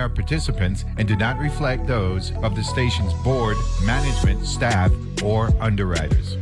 our participants and do not reflect those of the station's board, management, staff, or underwriters.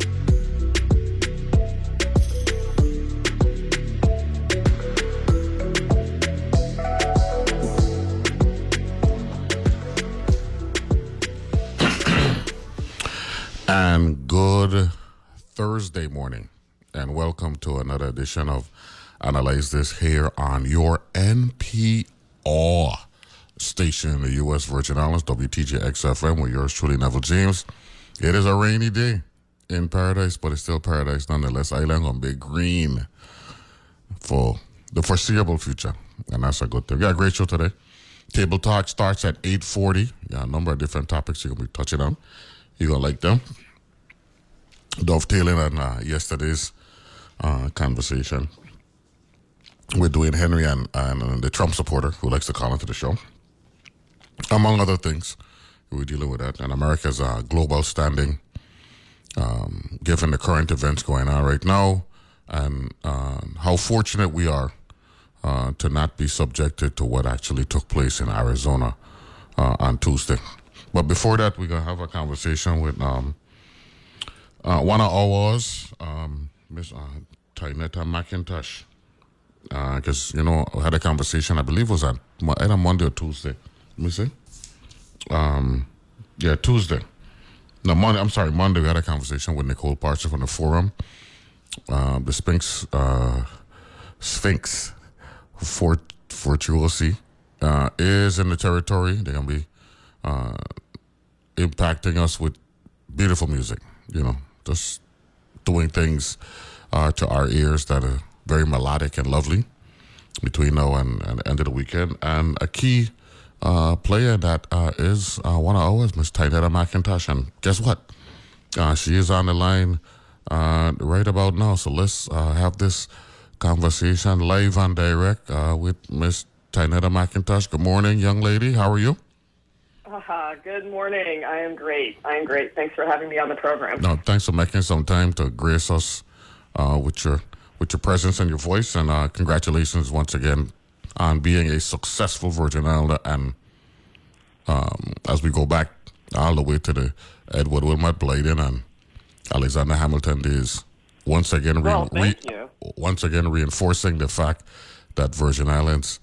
And good Thursday morning, and welcome to another edition of Analyze This here on your NPR station in the U.S. Virgin Islands, WTJX-FM, with yours truly, Neville James. It is a rainy day in paradise, but it's still paradise nonetheless. Island gonna be green for the foreseeable future, and that's a good thing. We got a great show today. Table Talk starts at 8:40. Yeah, a number of different topics you're gonna be touching on. You're going to like them. Dovetailing on yesterday's conversation with Dwayne Henry and the Trump supporter who likes to call into the show. Among other things, we're dealing with that. And America's global standing, given the current events going on right now, and how fortunate we are to not be subjected to what actually took place in Arizona on Tuesday. But before that, we're going to have a conversation with one of ours, Miss Tynetta McIntosh. Because, I had a conversation, I believe it was either Monday or Tuesday. Let me see. Tuesday. No, Monday we had a conversation with Nicole Parcher from the Forum. The Sphinx Fortuosi is in the territory. They're going to be impacting us with beautiful music, just doing things to our ears that are very melodic and lovely between now and the end of the weekend. And a key player that is one of ours, Miss Tynetta McIntosh. And guess what? She is on the line right about now. So let's have this conversation live and direct with Miss Tynetta McIntosh. Good morning, young lady. How are you? Good morning. I am great. Thanks for having me on the program. No, thanks for making some time to grace us with your presence and your voice. And congratulations once again on being a successful Virgin Islander. And as we go back all the way to the Edward Wilmot Blyden and Alexander Hamilton days, once again reinforcing the fact that Virgin Islanders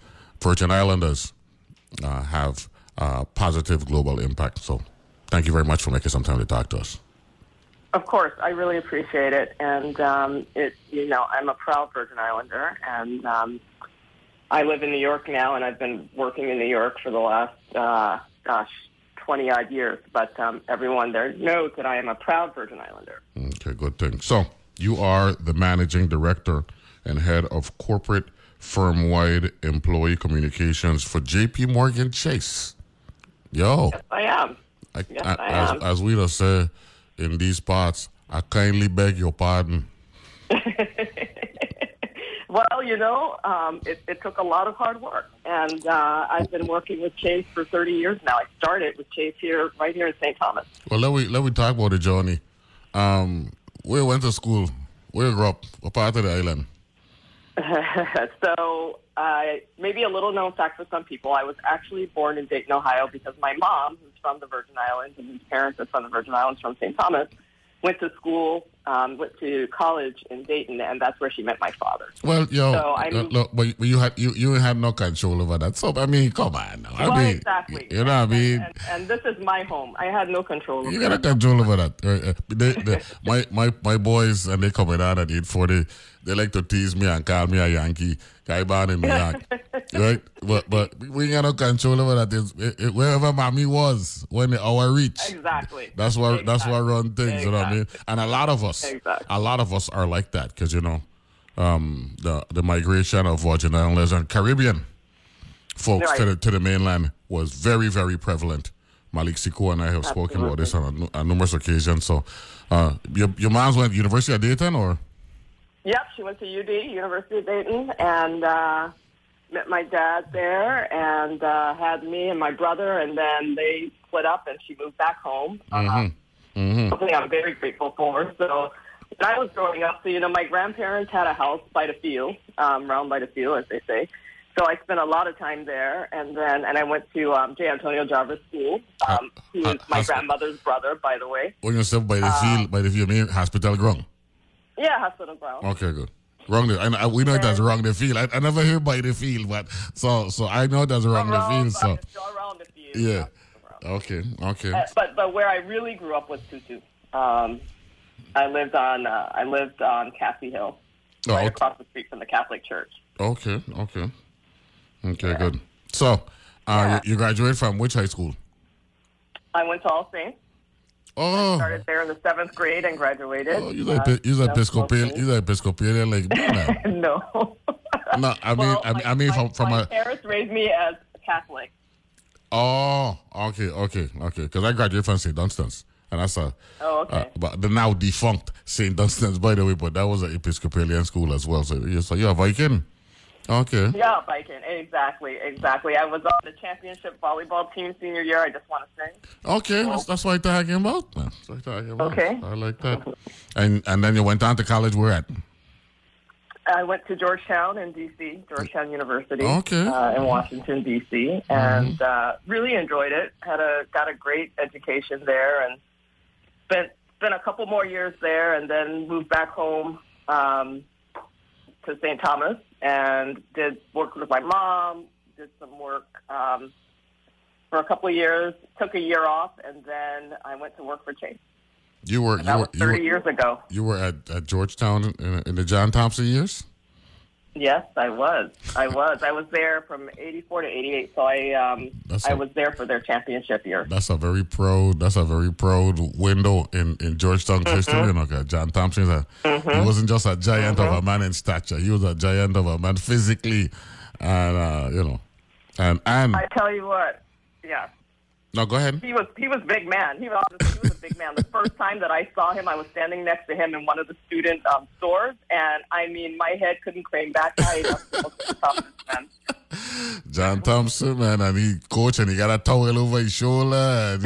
have positive global impact. So thank you very much for making some time to talk to us. Of course, I really appreciate it. And, I'm a proud Virgin Islander, and I live in New York now, and I've been working in New York for the last, 20-odd years. But everyone there knows that I am a proud Virgin Islander. Okay, good thing. So you are the managing director and head of corporate firm-wide employee communications for J.P. Morgan Chase. Yo. Yes, I am. I am. As we just say in these parts, I kindly beg your pardon. Well, it took a lot of hard work. And I've been working with Chase for 30 years now. I started with Chase right here in St. Thomas. Well, let me talk about the journey. Where went to school? Where you grew up? What part of the island? So, maybe a little known fact for some people, I was actually born in Dayton, Ohio, because my mom, who's from the Virgin Islands, and whose parents are from the Virgin Islands, from St. Thomas, went to college in Dayton, and that's where she met my father. Well, but you had no control over that. So, I mean, come on now. Exactly. You know what I mean? And this is my home. I had no control over it. You got no control over that. My boys, and they coming out at 8:40, they like to tease me and call me a Yankee. Guy born in New York. Right? But we ain't got no control over that. Wherever mommy was when the hour reached. Exactly. That's why run things, you know what I mean? And a lot of us are like that because, the migration of Virgin Islanders and Caribbean folks to the mainland was very, very prevalent. Malik Siko and I have spoken about this on numerous occasions. So your mom's went to University of Dayton or? Yep, she went to UD, University of Dayton, and met my dad there and had me and my brother, and then they split up and she moved back home. Something I'm very grateful for. So when I was growing up, so, my grandparents had a house by the field, round by the field, as they say. So I spent a lot of time there, and I went to J. Antonio Jarvis School, who is my grandmother's brother, by the way. When you said by the field, you mean hospital ground? Yeah, hospital ground. Okay, good. Wrong. We know that's wrong the field. I never hear by the field, but so I know that's wrong the field. So around the field. Yeah. Okay. But where I really grew up was Tutu. I lived on Cassie Hill, right across the street from the Catholic Church. Okay, good. So, you graduated from which high school? I went to All Saints. Oh. I started there in the 7th grade and graduated. Oh, you're Episcopalian like me, man. No. No, I mean, from my parents raised me as Catholic. Oh, okay. Because I graduated from St. Dunstan's, and that's but the now defunct St. Dunstan's, by the way. But that was an Episcopalian school as well. So you're a Viking. Okay. Yeah, Viking. Exactly. I was on the championship volleyball team senior year. I just want to say. Okay, that's what I'm talking about, man. Okay. I like that. And then you went on to college. Where at? I went to Georgetown in D.C., Georgetown University. Okay. In Washington, D.C., and really enjoyed it. Got a great education there, and spent a couple more years there, and then moved back home to St. Thomas and did work with my mom. Did some work for a couple of years. Took a year off, and then I went to work for Chase. You were 30 years ago. You were at Georgetown in the John Thompson years? Yes, I was. I was there from 84 to 88, so I was there for their championship year. That's a very proud window in Georgetown's history. You know, John Thompson, he wasn't just a giant of a man in stature. He was a giant of a man physically, and and I tell you what, yeah. No, go ahead. He was big man. He was a big man. The first time that I saw him, I was standing next to him in one of the student stores, and I mean, my head couldn't crane back high enough to look at the toughest man. John Thompson, man, and he coach, and he got a towel over his shoulder, and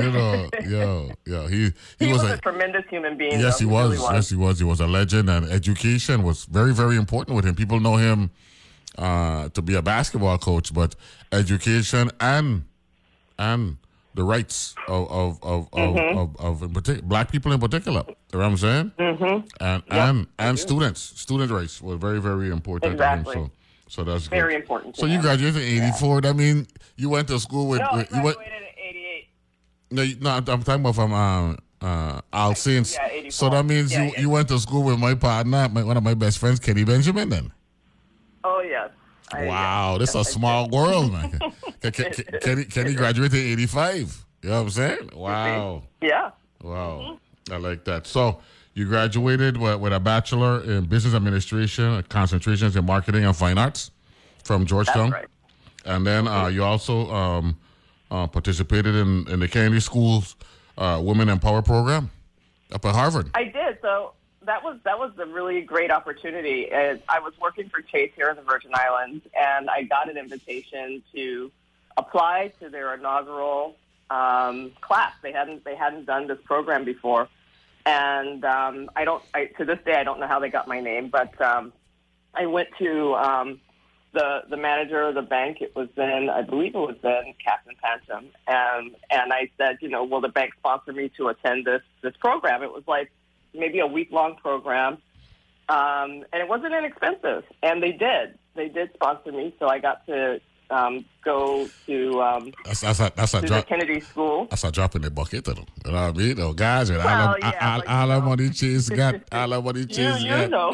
he was a tremendous human being. Yes, he was. Really Yes, he was. He was a legend, and education was very, very important with him. People know him to be a basketball coach, but education and the rights of black people in particular. You know what I'm saying? Mm-hmm. And student rights were very, very important exactly. to him. So that's very good. important. So you graduated in 84. That means you went to school with. No, I graduated in 88. No, I'm talking about from All Saints. Yeah, 84. So that means you went to school with my partner, one of my best friends, Kenny Benjamin. Then. Oh yes. Wow, this is a small world, man. Kenny graduated in 85. You know what I'm saying? Wow. Yeah. Wow. Mm-hmm. I like that. So you graduated with a bachelor in business administration, concentrations in marketing and fine arts from Georgetown. That's right. And then you also participated in the Kennedy School's Women in Power program up at Harvard. I did. So that was a really great opportunity. I was working for Chase here in the Virgin Islands, and I got an invitation to apply to their inaugural class. They hadn't done this program before, and to this day I don't know how they got my name, but I went to the manager of the bank. I believe it was then Captain Pancham, and I said, will the bank sponsor me to attend this program? It was like maybe a week-long program, and it wasn't inexpensive. And they did sponsor me, so I got to go to the Kennedy School. That's a drop in the bucket, you know what I mean? Oh, guys, all the money Chase got, all the money Chase got. You know.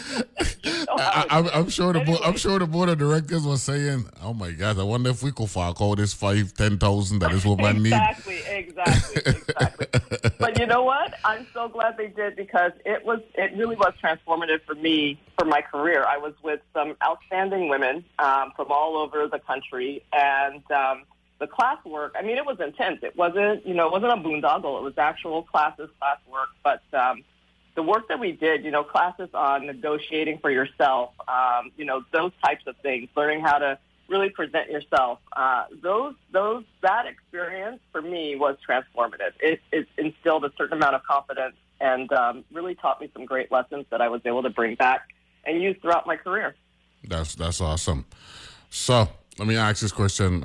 I'm sure the board of directors was saying, "Oh my God, I wonder if we could fork out this 5,000-10,000 that this woman needs." Exactly. But you know what? I'm so glad they did, because it really was transformative for me, for my career. I was with some outstanding women from all over the country, and the classwork. I mean, it was intense. It wasn't a boondoggle. It was actual classwork, but. The work that we did, classes on negotiating for yourself, those types of things, learning how to really present yourself. That experience for me was transformative. It instilled a certain amount of confidence and really taught me some great lessons that I was able to bring back and use throughout my career. That's awesome. So let me ask this question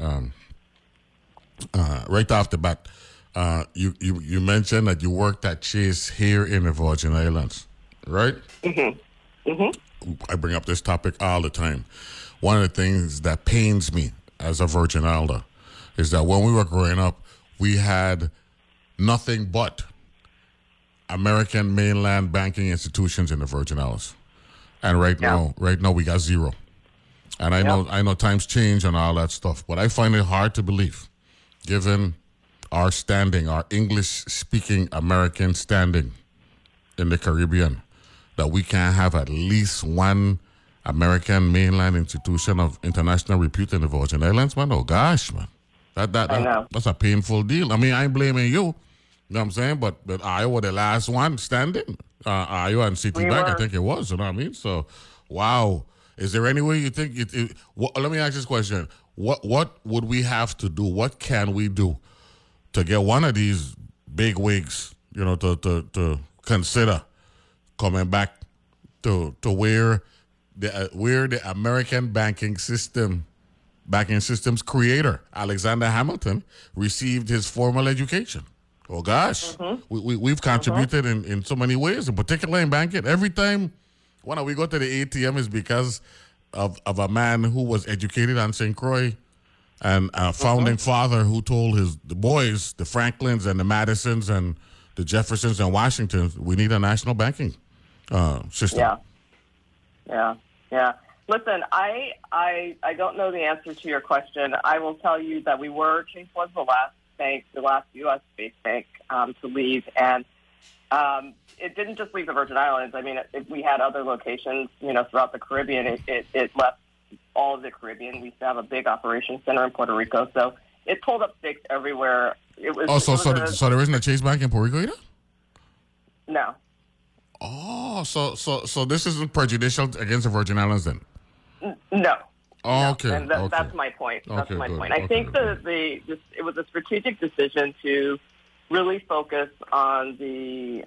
right off the bat. You mentioned that you worked at Chase here in the Virgin Islands, right? I bring up this topic all the time. One of the things that pains me as a Virgin Islander is that when we were growing up, we had nothing but American mainland banking institutions in the Virgin Islands, and right now we got zero. And I know times change and all that stuff, but I find it hard to believe, given our standing, our English-speaking American standing in the Caribbean, that we can't have at least one American mainland institution of international repute in the Virgin Islands, man. Oh gosh, man, that's a painful deal. I mean, I ain't blaming you. You know what I'm saying? But Iowa, the last one standing, Iowa and Citibank, I think it was. You know what I mean? So, wow. Is there any way you think let me ask this question. What would we have to do? What can we do to get one of these big wigs, to consider coming back to where the American banking system's creator, Alexander Hamilton, received his formal education? Oh gosh, we've contributed in so many ways, in particular in banking. Every time when we go to the ATM is because of a man who was educated on St. Croix and a founding father who told the boys, the Franklins and the Madisons and the Jeffersons and Washingtons, we need a national banking system. Yeah. Listen, I don't know the answer to your question. I will tell you that Chase was the last U.S.-based bank to leave, and it didn't just leave the Virgin Islands. I mean, we had other locations, throughout the Caribbean. It left all of the Caribbean. We used to have a big operations center in Puerto Rico, so it pulled up stakes everywhere. So there isn't a Chase Bank in Puerto Rico either? No. Oh, so this isn't prejudicial against the Virgin Islands then? No. Oh, okay. And that's my point. That's my point. I think it was a strategic decision to really focus on the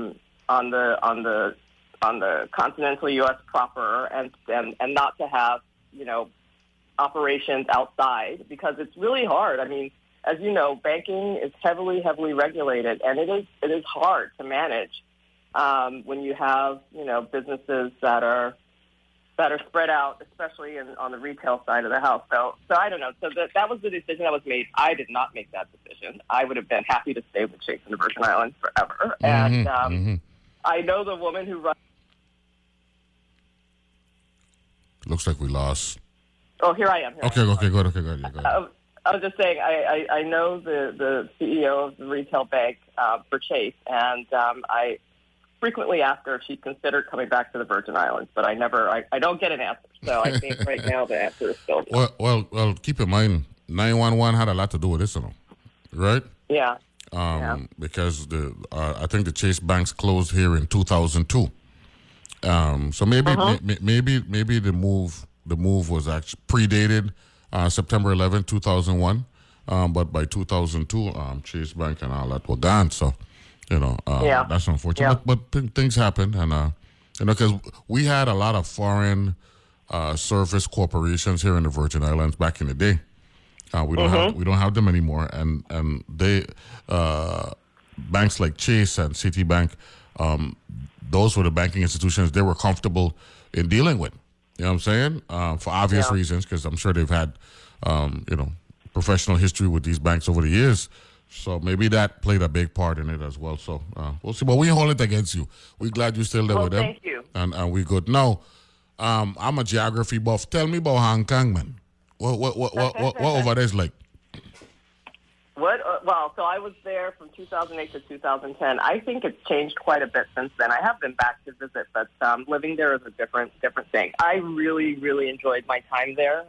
continental U.S. proper, and not to have operations outside, because it's really hard. I mean, as you know, banking is heavily regulated, and it is hard to manage when you have businesses that are spread out, especially on the retail side of the house. So I don't know. So that was the decision that was made. I did not make that decision. I would have been happy to stay with Chase in the Virgin Islands forever. And I know the woman who runs. Looks like we lost. Oh, here I am. Okay, go ahead. I was just saying, I know the CEO of the retail bank for Chase, and I frequently ask her if she'd considered coming back to the Virgin Islands, but I don't get an answer. So I think right now the answer is still no. Well, keep in mind, 911 had a lot to do with this, right? Yeah. Because I think the Chase banks closed here in 2002. So maybe the move was actually predated September 11, 2001. But by 2002, Chase Bank and all that were gone. So, that's unfortunate. Yeah. But things happen, and because we had a lot of foreign service corporations here in the Virgin Islands back in the day. We don't have them anymore, and they banks like Chase and Citibank, those were the banking institutions they were comfortable in dealing with. You know what I'm saying? For obvious reasons, because I'm sure they've had professional history with these banks over the years. So maybe that played a big part in it as well. So we'll see. But we hold it against you. We're glad you're still there with them. Thank you. And we good. Now, I'm a geography buff. Tell me about Hong Kong, man. What over there is like? So I was there from 2008 to 2010. I think it's changed quite a bit since then. I have been back to visit, but living there is a different thing. I really, really enjoyed my time there.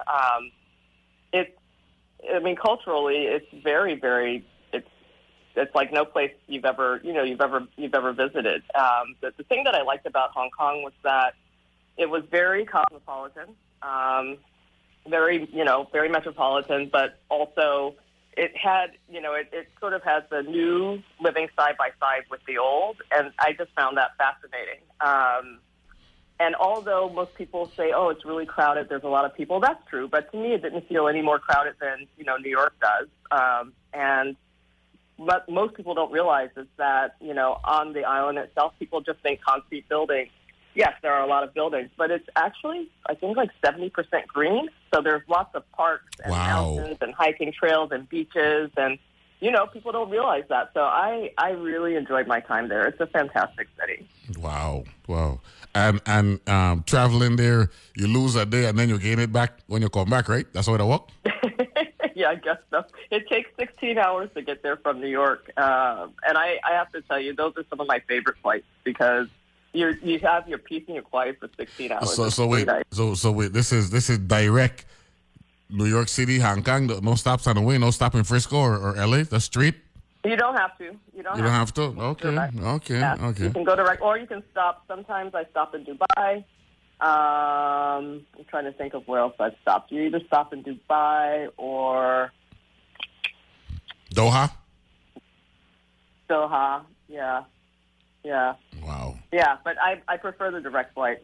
Culturally, it's very, very. It's like no place you've ever visited. The thing that I liked about Hong Kong was that it was very cosmopolitan, very metropolitan, but also it had, it sort of has the new living side by side with the old, and I just found that fascinating. And although most people say, oh, it's really crowded, there's a lot of people, that's true. But to me, it didn't feel any more crowded than, New York does. And what most people don't realize is that, on the island itself, people just think concrete buildings. Yes, there are a lot of buildings, but it's actually, I think, like 70% green. So there's lots of parks and mountains and hiking trails and beaches. And, people don't realize that. So I really enjoyed my time there. It's a fantastic city. Wow. And traveling there, you lose a day and then you gain it back when you come back, right? That's how it works? Yeah, I guess so. It takes 16 hours to get there from New York. And I have to tell you, those are some of my favorite flights because you have your peace and your quiet for 16 hours. So wait, this is direct New York City, Hong Kong, no stops on the way, no stop in Frisco or LA, that's straight? You don't have to. You don't have to. Okay. Yeah. You can go direct, or you can stop. Sometimes I stop in Dubai. I'm trying to think of where else I've stopped. You either stop in Dubai or Doha. Yeah. Wow. Yeah, but I prefer the direct flight.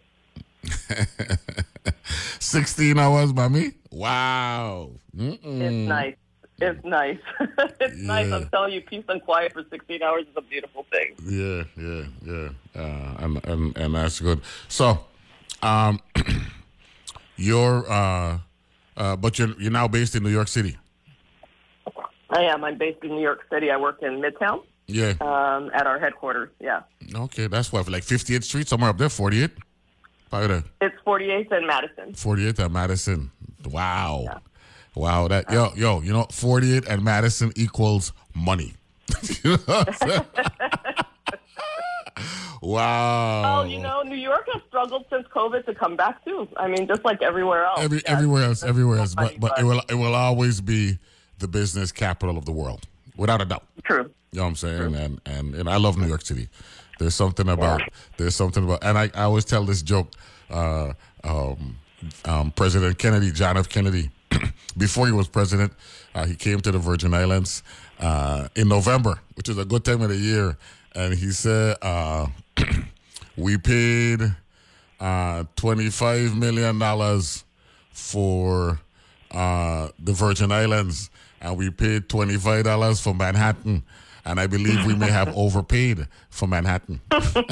16 hours, mommy. Wow. It's nice. It's nice. It's nice. I'm telling you, peace and quiet for 16 hours is a beautiful thing. Yeah. And that's good. So, but you're now based in New York City. I am. I'm based in New York City. I work in Midtown. Yeah. At our headquarters. Yeah. Okay, that's what, like 58th Street, somewhere up there, 48th. It's 48th and Madison. 48th and Madison. Wow. Yeah. Wow. That 48th and Madison equals money. You know what I'm saying? Wow. Well, New York has struggled since COVID to come back too. I mean, just like everywhere else. Everywhere else. But it will always be the business capital of the world, without a doubt. True. You know what I'm saying? And I love New York City. There's something about, and I always tell this joke. President Kennedy, John F. Kennedy, before he was president, he came to the Virgin Islands in November, which is a good time of the year. And he said, we paid $25 million for the Virgin Islands, and we paid $25 for Manhattan. And I believe we may have overpaid for Manhattan.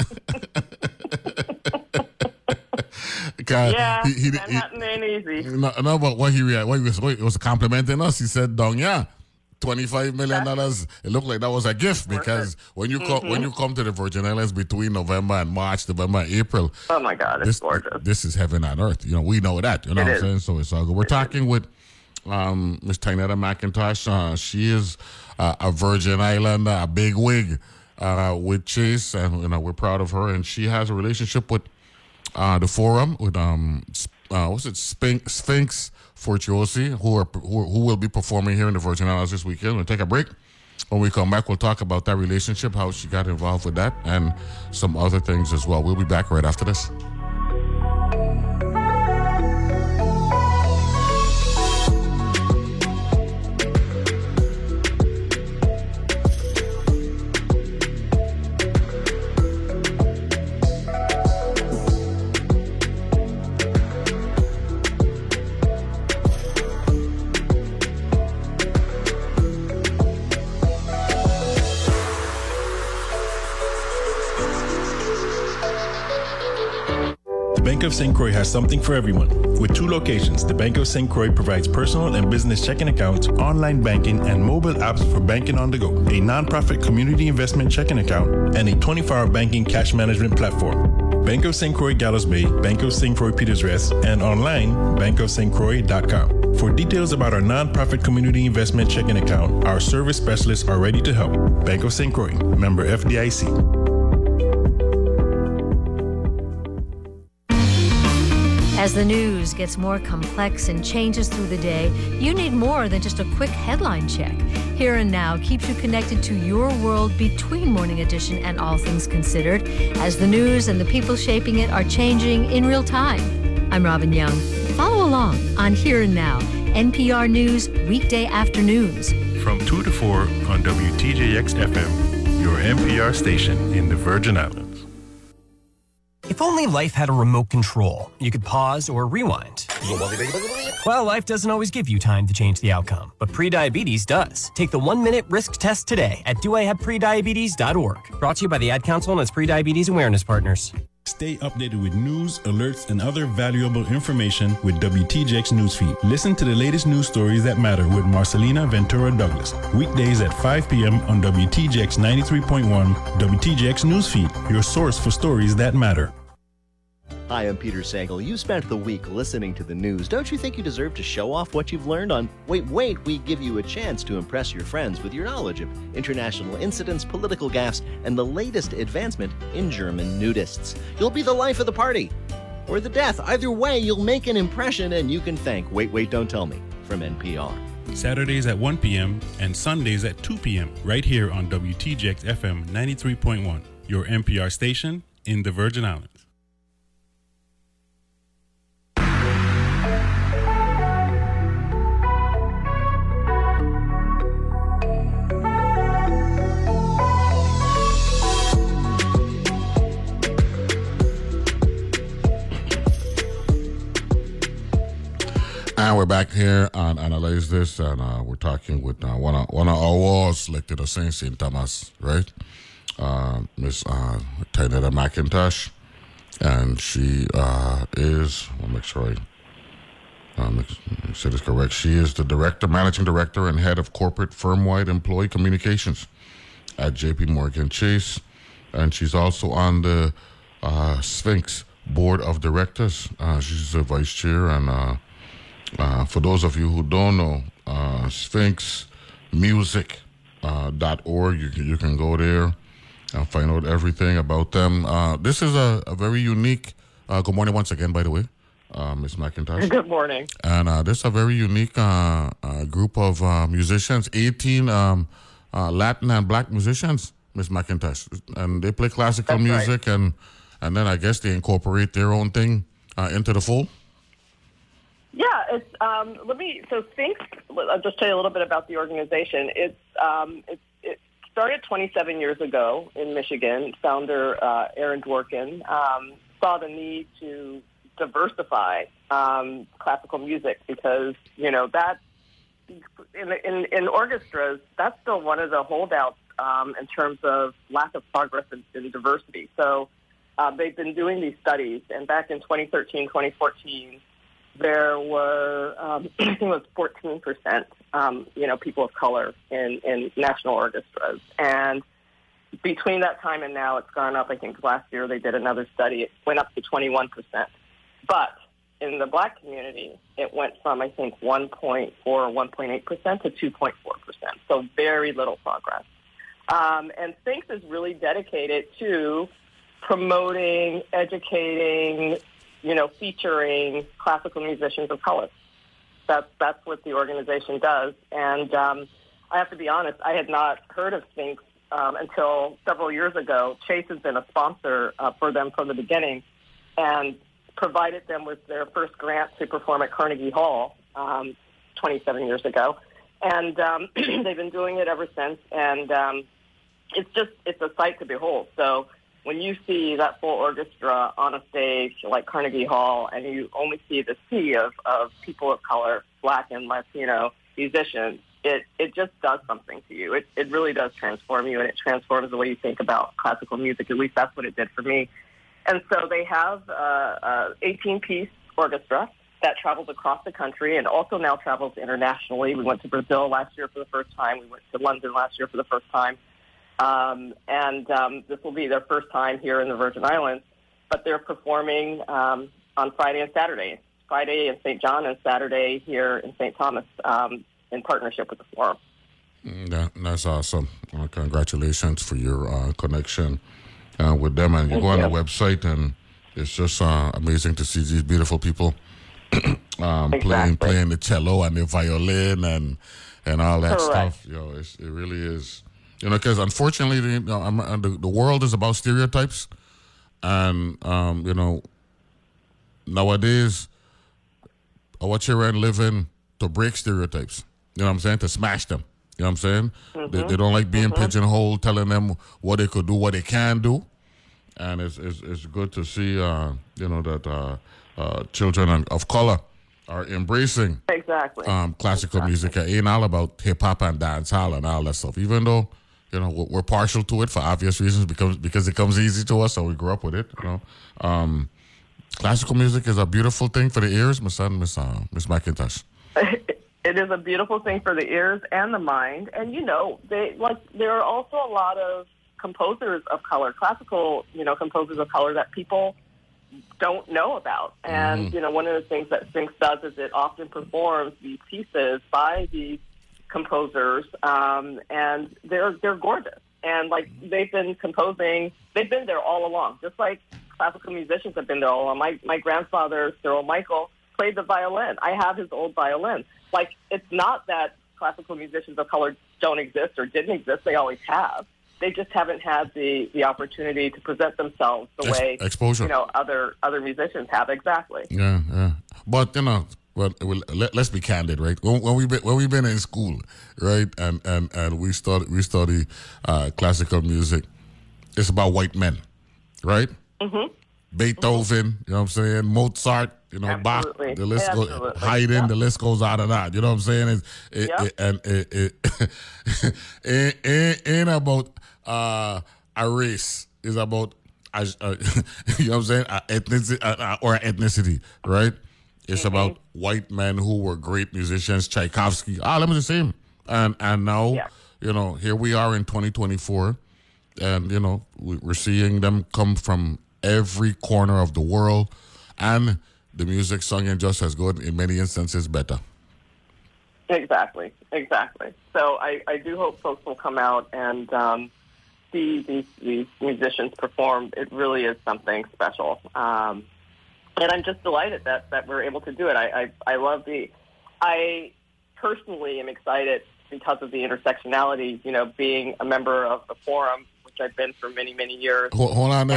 Manhattan ain't easy. No, but what he was complimenting us. He said, "Dong, yeah, $25 million. It looked like that was a gift because when you come to the Virgin Islands between November and April. Oh my God, it's gorgeous. This is heaven on earth. We know that. You know what I'm saying? So it's all good. We're talking with Miss Tynetta McIntosh. She is a Virgin Island, a big wig with Chase, and we're proud of her. And she has a relationship with the Forum with Sphinx Fortiosi, who will be performing here in the Virgin Islands this weekend. We'll take a break. When we come back, we'll talk about that relationship, how she got involved with that, and some other things as well. We'll be back right after this. Bank of St. Croix has something for everyone. With 2 locations, the Bank of St. Croix provides personal and business checking accounts, online banking, and mobile apps for banking on the go, a nonprofit community investment checking account, and a 24-hour banking cash management platform. Bank of St. Croix Gallows Bay, Bank of St. Croix Peters Rest, and online, bankofstcroix.com. For details about our nonprofit community investment checking account, our service specialists are ready to help. Bank of St. Croix, member FDIC. As the news gets more complex and changes through the day, you need more than just a quick headline check. Here and Now keeps you connected to your world between Morning Edition and All Things Considered, as the news and the people shaping it are changing in real time. I'm Robin Young. Follow along on Here and Now, NPR News, weekday afternoons. From 2 to 4 on WTJX FM, your NPR station in the Virgin Islands. If only life had a remote control, you could pause or rewind. Well, life doesn't always give you time to change the outcome, but prediabetes does. Take the 1-minute risk test today at doihaveprediabetes.org. Brought to you by the Ad Council and its prediabetes awareness partners. Stay updated with news, alerts, and other valuable information with WTJX Newsfeed. Listen to the latest news stories that matter with Marcelina Ventura Douglas. Weekdays at 5 p.m. on WTJX 93.1, WTJX Newsfeed, your source for stories that matter. Hi, I'm Peter Sagal. You spent the week listening to the news. Don't you think you deserve to show off what you've learned on Wait, we give you a chance to impress your friends with your knowledge of international incidents, political gaffes, and the latest advancement in German nudists. You'll be the life of the party or the death. Either way, you'll make an impression and you can thank Wait, Don't Tell Me from NPR. Saturdays at 1 p.m. and Sundays at 2 p.m. right here on WTJX FM 93.1, your NPR station in the Virgin Islands. And we're back here on Analyze This, and we're talking with one of our walls selected of St. Thomas, right? Miss Tynetta McIntosh, and she is, I'll make sure I say this correct, she is the managing director and head of corporate firm-wide employee communications at JP Morgan Chase, and she's also on the Sphinx board of directors. She's the vice chair, and for those of you who don't know, sphinxmusic.org, you can go there and find out everything about them. This is a very unique, good morning once again, by the way, Ms. McIntosh. Good morning. And this is a very unique group of musicians, 18 Latin and black musicians, Ms. McIntosh. And they play classical music, right. and then I guess they incorporate their own thing into the fold. Yeah, it's so Sphinx, I'll just tell you a little bit about the organization. It started 27 years ago in Michigan. Founder Aaron Dworkin saw the need to diversify classical music because, that in orchestras, that's still one of the holdouts in terms of lack of progress in diversity. So they've been doing these studies, and back in 2013, 2014, there were, I think it was 14%, people of color in national orchestras. And between that time and now, it's gone up. I think last year they did another study. It went up to 21%. But in the black community, it went from, I think, 1.4 or 1.8% to 2.4%. So very little progress. And Sphinx is really dedicated to promoting, educating, featuring classical musicians of color. That's what the organization does. And I have to be honest, I had not heard of Sphinx until several years ago. Chase has been a sponsor for them from the beginning and provided them with their first grant to perform at Carnegie Hall 27 years ago. And they've been doing it ever since. And it's a sight to behold. So when you see that full orchestra on a stage like Carnegie Hall and you only see the sea of people of color, black and Latino musicians, it just does something to you. It really does transform you, and it transforms the way you think about classical music. At least that's what it did for me. And so they have an 18-piece orchestra that travels across the country and also now travels internationally. We went to Brazil last year for the first time. We went to London last year for the first time. This will be their first time here in the Virgin Islands, but they're performing on Friday and Saturday. Friday in St. John and Saturday here in St. Thomas in partnership with the Forum. That's awesome. Congratulations for your connection with them. And you go on the website, and it's just amazing to see these beautiful people playing the cello and the violin and all that stuff. It really is. Because unfortunately, the world is about stereotypes, and nowadays, our children live in to break stereotypes. You know what I'm saying? To smash them. You know what I'm saying? Mm-hmm. They don't like being pigeonholed, telling them what they could do, what they can do, and it's good to see that children of color are embracing Exactly. Classical music. It ain't all about hip hop and dance hall and all that stuff. Even though we're partial to it for obvious reasons because it comes easy to us, so we grew up with it. Classical music is a beautiful thing for the ears, Miss McIntosh. It is a beautiful thing for the ears and the mind, and there are also a lot of composers of color, classical, composers of color that people don't know about. And one of the things that Sphinx does is it often performs these pieces by these composers, and they're gorgeous. And they've been there all along, just like classical musicians have been there all along. My grandfather, Cyril Michael, played the violin. I have his old violin. It's not that classical musicians of color don't exist or didn't exist. They always have. They just haven't had the opportunity to present themselves the way exposure. Other musicians have. Exactly. Yeah. But let's be candid, right? When we've been in school, right, and we study classical music, it's about white men, right? Mm-hmm. Beethoven, you know what I'm saying? Mozart, Bach, the list goes, Haydn, the list goes on and on. You know what I'm saying? It ain't about a race. It's about you know what I'm saying? Ethnicity, right? It's about white men who were great musicians. Tchaikovsky, let me just say him. And now, here we are in 2024, and we're seeing them come from every corner of the world, and the music sung in just as good, in many instances better. Exactly. So I do hope folks will come out and see these musicians perform. It really is something special. And I'm just delighted that we're able to do it. I personally am excited because of the intersectionality, being a member of the forum, which I've been for many, many years. Hold on.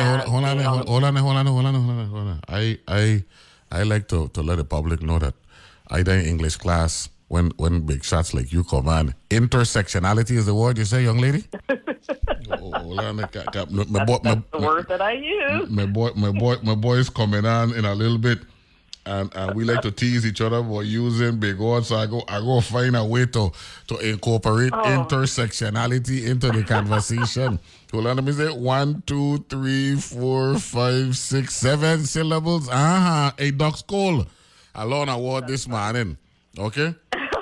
I like to let the public know that I did English class when big shots like you come on. Intersectionality is the word you say, young lady? Hold on. That's the word that I use. My boy's coming on in a little bit. And we like to tease each other about using big words, so I go find a way to incorporate intersectionality into the conversation. Hold on, let me say 1, 2, 3, 4, 5, 6, 7 syllables. A duck's call. Alone award this morning. Okay?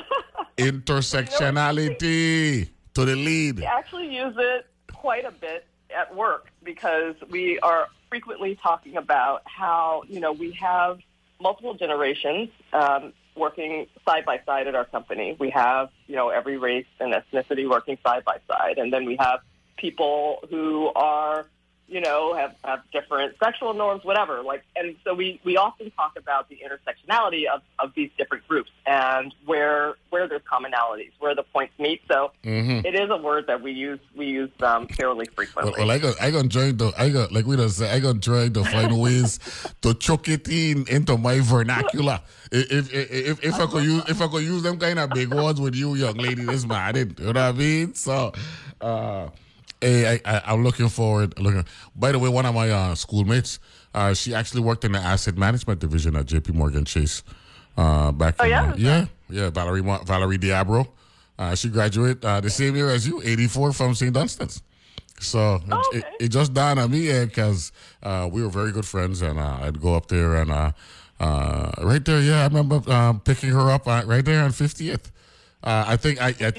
Intersectionality to the lead. We actually use it quite a bit at work because we are frequently talking about how, we have multiple generations working side by side at our company. We have, every race and ethnicity working side by side. And then we have people who are, have different sexual norms, whatever. And so we often talk about the intersectionality of these different groups and where there's commonalities, where the points meet. So it is a word that we use fairly frequently. Well, I gonna try to find ways to chuck it into my vernacular. If I could use them kind of big words with you, young lady, this man, you know what I mean? So. Hey, I'm looking forward. By the way, one of my schoolmates, she actually worked in the asset management division at J.P. Morgan Chase back in Valerie Diabro. She graduated the same year as you, 84 from St. Dunstan's. So it just dawned on me because we were very good friends, and I'd go up there and right there. Yeah, I remember picking her up right there on 50th. I think.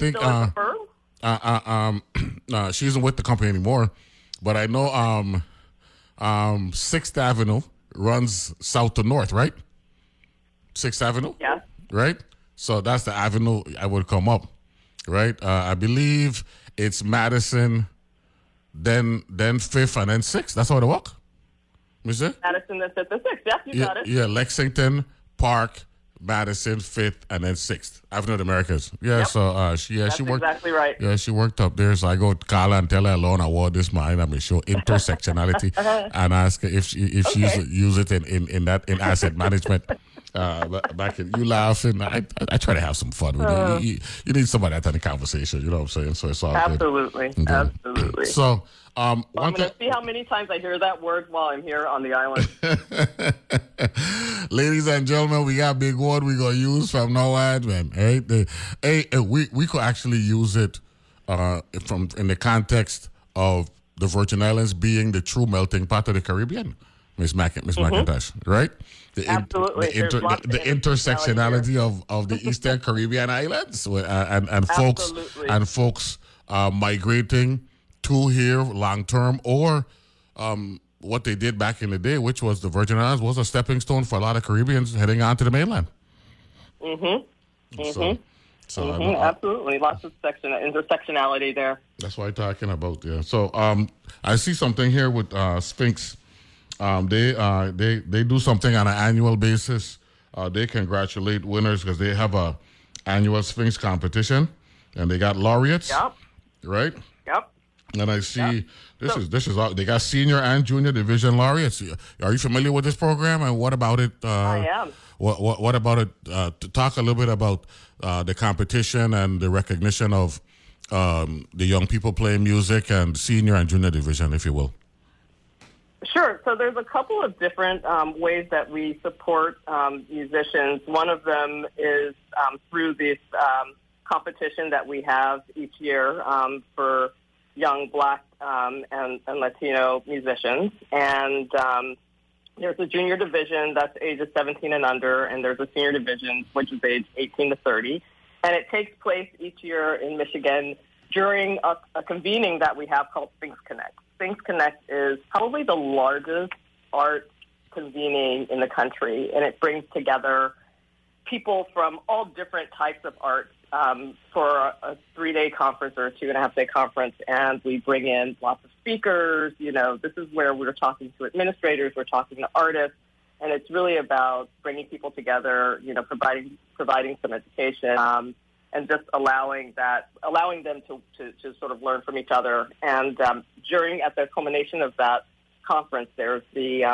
She isn't with the company anymore, but I know 6th Avenue runs south to north, right? 6th Avenue? Yeah. Right? So that's the avenue I would come up, right? I believe it's Madison, then 5th, and then 6th. That's how it walk. Madison, then 5th, and 6th. Yes, you got it. Yeah, Lexington, Park, Madison, 5th, and then 6th. Avenue of the Americas. Yeah, yep. So she worked. Exactly right. Yeah, she worked up there. So I go call her and tell her alone award this mine. I'm show intersectionality and ask her if she use it in asset management. Back in you laughing. I try to have some fun with it. You need somebody to have a conversation. You know what I'm saying? So it's all Absolutely. good. Absolutely. So I'm going to see how many times I hear that word while I'm here on the island. Ladies and gentlemen, we got big word we're going to use from now on, man. Right? We could actually use it in the context of the Virgin Islands being the true melting pot of the Caribbean, Miss McIntosh, right? Absolutely. The intersectionality of the Eastern Caribbean islands and folks migrating to here long term, or what they did back in the day, which was the Virgin Islands was a stepping stone for a lot of Caribbeans heading on to the mainland. Absolutely. Lots of intersectionality there. That's what I'm talking about, yeah. So I see something here with Sphinx. They do something on an annual basis. They congratulate winners because they have a annual Sphinx competition, and they got laureates. Yep. Right? Yep. And I see this is all, they got senior and junior division laureates. Are you familiar with this program? And what about it? I am. What about it? To talk a little bit about the competition and the recognition of the young people playing music and senior and junior division, if you will. Sure. So there's a couple of different ways that we support musicians. One of them is through this competition that we have each year for young Black and Latino musicians. And there's a junior division that's ages 17 and under, and there's a senior division, which is age 18 to 30. And it takes place each year in Michigan during a convening that we have called Sphinx Connect. Sphinx Connect is probably the largest art convening in the country, and it brings together people from all different types of art for a 3-day conference or a 2.5-day conference, and we bring in lots of speakers. You know, this is where we're talking to administrators, we're talking to artists, and it's really about bringing people together, you know, providing some education, and just allowing them to sort of learn from each other. And at the culmination of that conference, there's the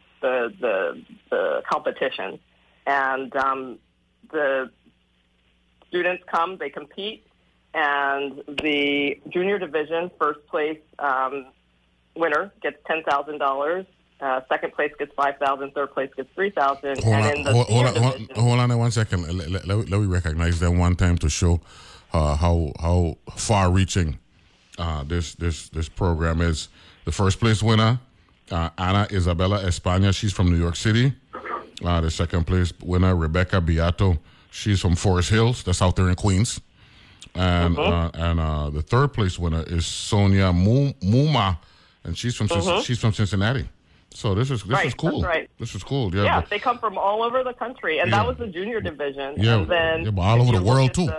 competition, and the students come, they compete, and the junior division first place winner gets $10,000. Second place gets $5,000. Third place gets $3,000. Hold on 1 second. Let me recognize them one time to show how far-reaching this program is. The first place winner, Ana Isabella España. She's from New York City. The second place winner, Rebecca Beato. She's from Forest Hills. That's out there in Queens. And the third place winner is Sonia Muma, and she's from Cincinnati. So this is cool. Right. This is cool. Yeah, they come from all over the country, and that was the junior division. Yeah, and then but all over the world too.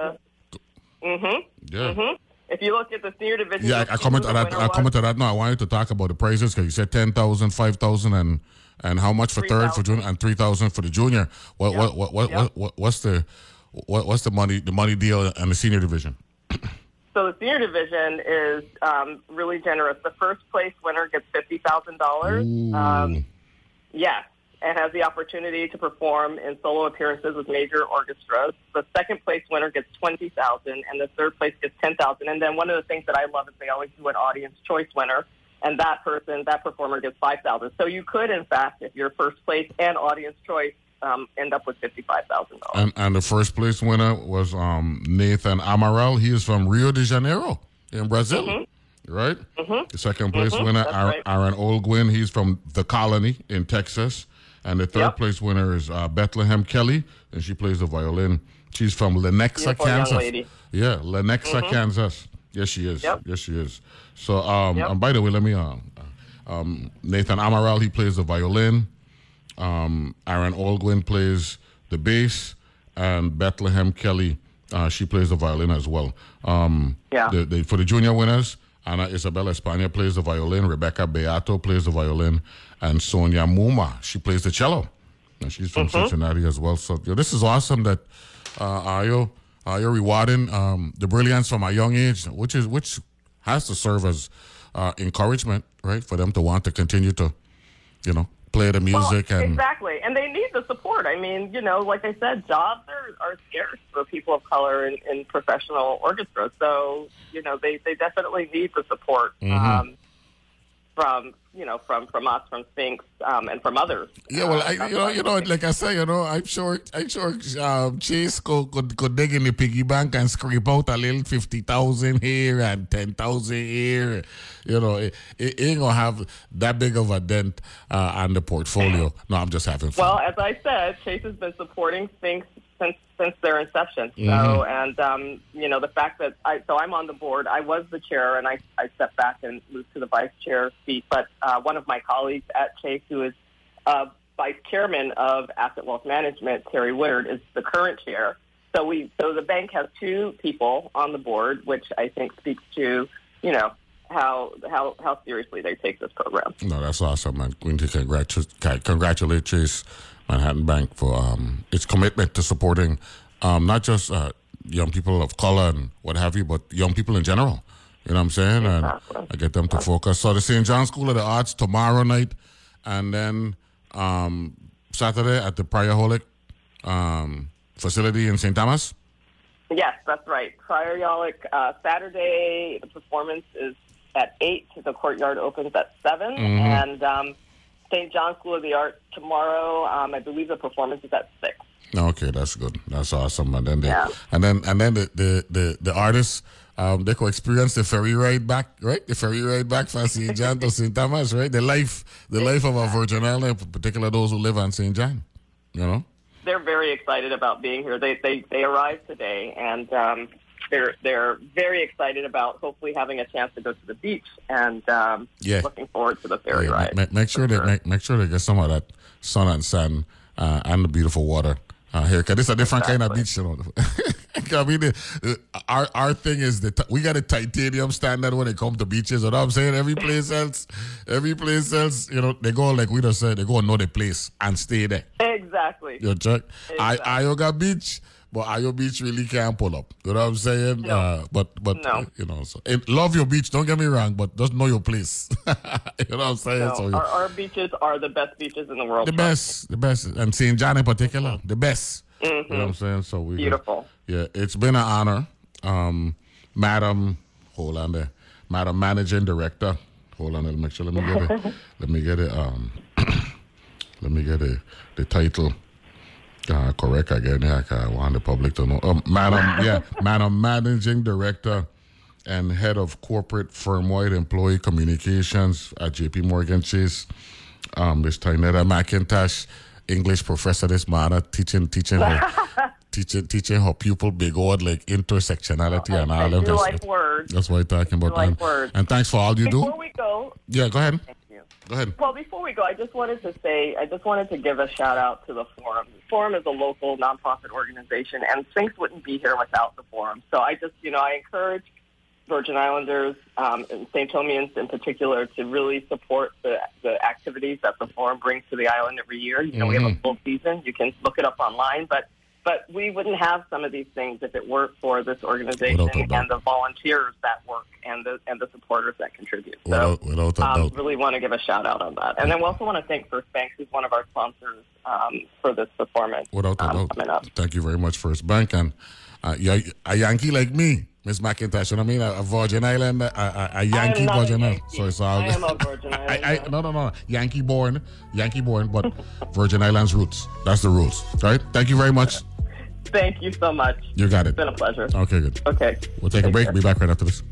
If you look at the senior division, I comment to that. No, I wanted to talk about the prizes because you said 10,000, 5,000, and how much for 3,000. Third for junior and 3,000 for the junior. What's the money deal and the senior division? So the senior division is really generous. The first place winner gets $50,000. Yes, and has the opportunity to perform in solo appearances with major orchestras. The second place winner gets $20,000, and the third place gets $10,000. And then one of the things that I love is they always do an audience choice winner, and that performer gets $5,000. So you could, in fact, if you're first place and audience choice, end up with $55,000. And the first place winner was Nathan Amaral. He is from Rio de Janeiro in Brazil, right? The second place winner, Aaron Olguin. He's from the Colony in Texas. And the third place winner is Bethlehem Kelly, and she plays the violin. She's from Lenexa, Kansas. Yeah, Lenexa, Kansas. Yes, she is. Yep. Yes, she is. So, and by the way, let me Nathan Amaral, he plays the violin. Aaron Olguin plays the bass, and Bethlehem Kelly, she plays the violin as well. For the junior winners, Ana Isabella España plays the violin, Rebecca Beato plays the violin, and Sonia Muma, she plays the cello. And she's from Cincinnati as well. So this is awesome that you're rewarding the brilliance from a young age, which has to serve as encouragement, right, for them to want to continue to, play the music. Exactly. And they need the support. I mean, like I said, jobs are scarce for people of color in professional orchestras. So, they definitely need the support from us, from Sphinx, and from others. Yeah, well, like I say, I'm sure Chase could dig in the piggy bank and scrape out a little 50,000 here and 10,000 here. It ain't gonna have that big of a dent on the portfolio. No, I'm just having fun. Well, as I said, Chase has been supporting Sphinx since their inception. So, and the fact that I'm on the board. I was the chair, and I stepped back and moved to the vice chair seat. But one of my colleagues at Chase, who is vice chairman of Asset Wealth Management, Terry Woodard, is the current chair. So the bank has two people on the board, which I think speaks to how seriously they take this program. No, that's awesome, man. We need to congratulate Chase Manhattan Bank for its commitment to supporting not just young people of color and what have you, but young people in general. You know what I'm saying? Exactly. And I get them to focus. So the St. John School of the Arts tomorrow night, and then Saturday at the Prior Holic facility in St. Thomas? Yes, that's right. Prior Yolic, Saturday, the performance is at 8. The courtyard opens at 7. And St. John School of the Arts tomorrow, I believe the performance is at 6. Okay, that's good. That's awesome. And then the artists, they could experience the ferry ride back, right? The ferry ride back from St. John to St. Thomas, right? The life of a Virgin Island, in particular those who live on St. John, They're very excited about being here. They arrived today, and they're very excited about hopefully having a chance to go to the beach, and looking forward to the ferry ride. Make sure they get some of that sun and sand and the beautiful water here, because it's a different kind of beach, I mean, our thing is we got a titanium standard when it comes to beaches. You know what I'm saying? Every place else, they go, like we just said, they go know the place and stay there. Exactly. You check. Exactly. Ioga Beach, but Ioga Beach really can't pull up. You know what I'm saying? No. But no. Love your beach. Don't get me wrong, but just know your place. You know what I'm saying? No, So our beaches are the best beaches in the world. The best, and St. John in particular, the best. You know what I'm saying? So beautiful. It's been an honor, Madam. Hold on there, Madam Managing Director. Hold on, let me get it. Let me get the title correct again. I want the public to know. Madam Managing Director and Head of Corporate Firm-wide Employee Communications at J.P. Morgan Chase. Ms. Tainetta McIntosh, English professor this morning, teaching her pupil big word like intersectionality and all of that. Words. That's what I'm talking about. And thanks for all you do. Before we go. Yeah, go ahead. Thank you. Go ahead. Well, before we go, I just wanted to give a shout out to the Forum. The Forum is a local nonprofit organization, and Sphinx wouldn't be here without the Forum. So I just, I encourage Virgin Islanders and St. Thomians in particular to really support the activities that the Forum brings to the island every year. We have a full season. You can look it up online, but we wouldn't have some of these things if it weren't for this organization and the volunteers that work and the supporters that contribute. So really want to give a shout out on that. And then we also want to thank First Bank, who's one of our sponsors for this performance. Without a doubt. Coming up. Thank you very much, First Bank. And a Yankee like me, Miss McIntosh, you know what I mean? A Virgin Island, a Yankee Virgin Island. So it's all. I am a Virgin Island. No. Yankee born, but Virgin Islands roots. That's the rules. All right? Thank you very much. Thank you so much. You got it. It's been a pleasure. Okay, good. Okay. We'll take a break. Care. Be back right after this.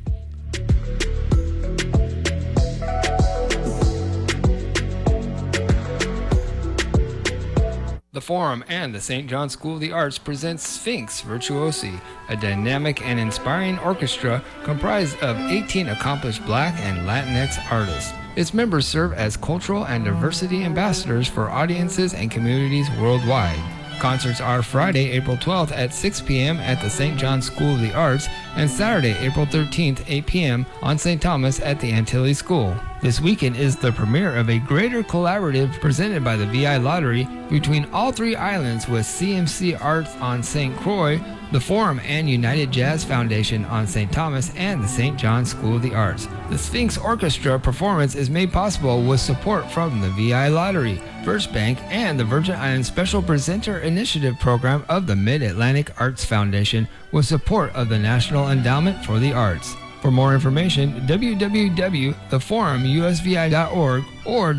The Forum and the St. John School of the Arts presents Sphinx Virtuosi, a dynamic and inspiring orchestra comprised of 18 accomplished Black and Latinx artists. Its members serve as cultural and diversity ambassadors for audiences and communities worldwide. Concerts are Friday, April 12th at 6 p.m. at the St. John School of the Arts and Saturday, April 13th, 8 p.m. on St. Thomas at the Antilles School. This weekend is the premiere of a greater collaborative presented by the VI Lottery between all three islands with CMC Arts on St. Croix, the Forum and United Jazz Foundation on St. Thomas, and the St. John School of the Arts. The Sphinx Orchestra performance is made possible with support from the VI Lottery, First Bank, and the Virgin Islands Special Presenter Initiative Program of the Mid-Atlantic Arts Foundation with support of the National Endowment for the Arts. For more information, www.theforumusvi.org or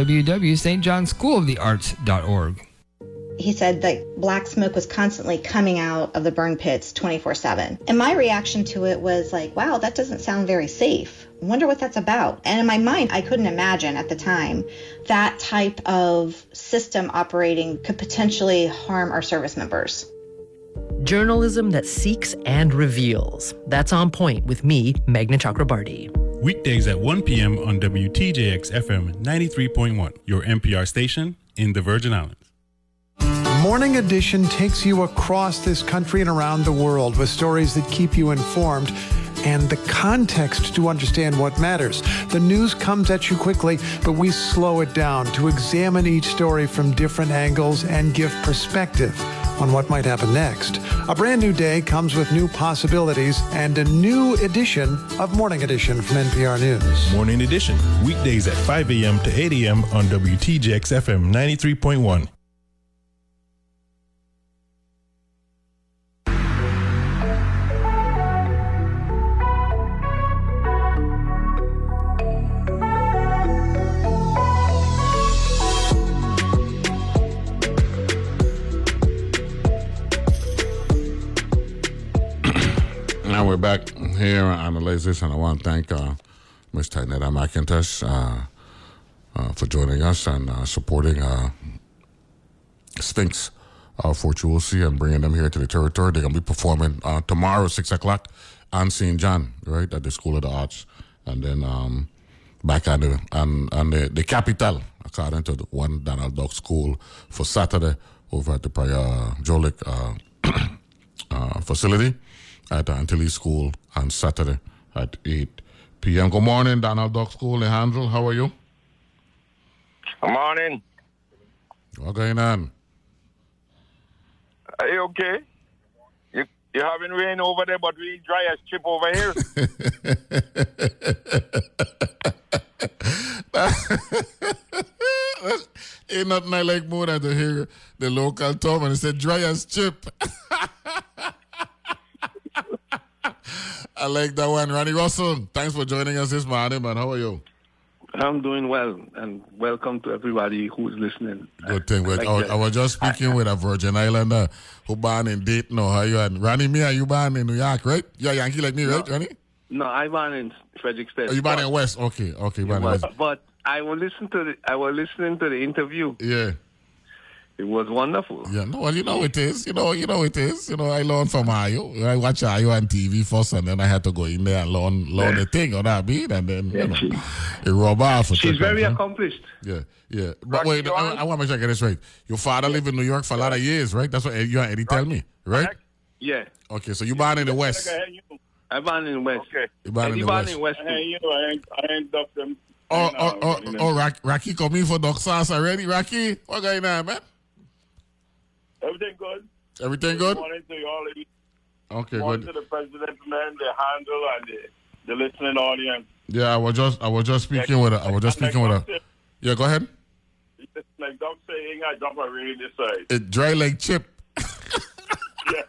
www.stjohnschoolofthearts.org. He said that black smoke was constantly coming out of the burn pits 24/7. And my reaction to it was like, wow, that doesn't sound very safe. I wonder what that's about. And in my mind, I couldn't imagine at the time that type of system operating could potentially harm our service members. Journalism that seeks and reveals. That's On Point with me, Meghna Chakrabarty. Weekdays at 1 p.m. on WTJX FM 93.1, your NPR station in the Virgin Islands. Morning Edition takes you across this country and around the world with stories that keep you informed and the context to understand what matters. The news comes at you quickly, but we slow it down to examine each story from different angles and give perspective on what might happen next. A brand new day comes with new possibilities and a new edition of Morning Edition from NPR News. Morning Edition, weekdays at 5 a.m. to 8 a.m. on WTJX FM 93.1. Now we're back here on Analyze This, and I want to thank Ms. Tynetta McIntosh for joining us and supporting Sphinx Virtuosi and bringing them here to the territory. They're going to be performing tomorrow, 6 o'clock, on St. John, right, at the School of the Arts, and then back on the capital, according to the one Donald Duck School, for Saturday over at the Prior Jolic facility at the Antilles School on Saturday at 8 p.m. Good morning, Donald Duck School in Handle. How are you? Good morning. What's going on? Are you okay? You having rain over there, but we dry as chip over here. Ain't nothing I like more than to hear the local Tom and it said dry as chip. I like that one. Ronnie Russell, thanks for joining us this morning, man. How are you? I'm doing well, and welcome to everybody who's listening. Good thing. I was just speaking with a Virgin Islander who born in Dayton. How you? And Ronnie, you born in New York, right? You're a Yankee like me, right, Ronnie? No, I born in Fredericksburg. Oh, you born in West? Okay, born in West. But I was listening to the interview. Yeah. It was wonderful. Yeah, no, well, you know it is. You know it is. I learned from Ayo. I watch Ayo on TV first, and then I had to go in there and learn the thing, you know what I mean? And then, it rub off. She's very accomplished. Yeah. But wait, I want to make sure I get this right. Your father lived in New York for a lot of years, right? That's what you and Eddie tell me, right? Yeah. Okay, so you born in the West. I born in the West. Okay. You born in the West. Hey, I ain't duck them. Rocky come in for duck sauce already, Rocky? What going on, man? Everything good. Everything good? Morning to you all. Okay, morning good. to the president, man, the handle, and the listening audience. Yeah, I was just speaking with her. Yeah, go ahead. Like Doc saying, I drop a really this side. It dry like chip. Yeah.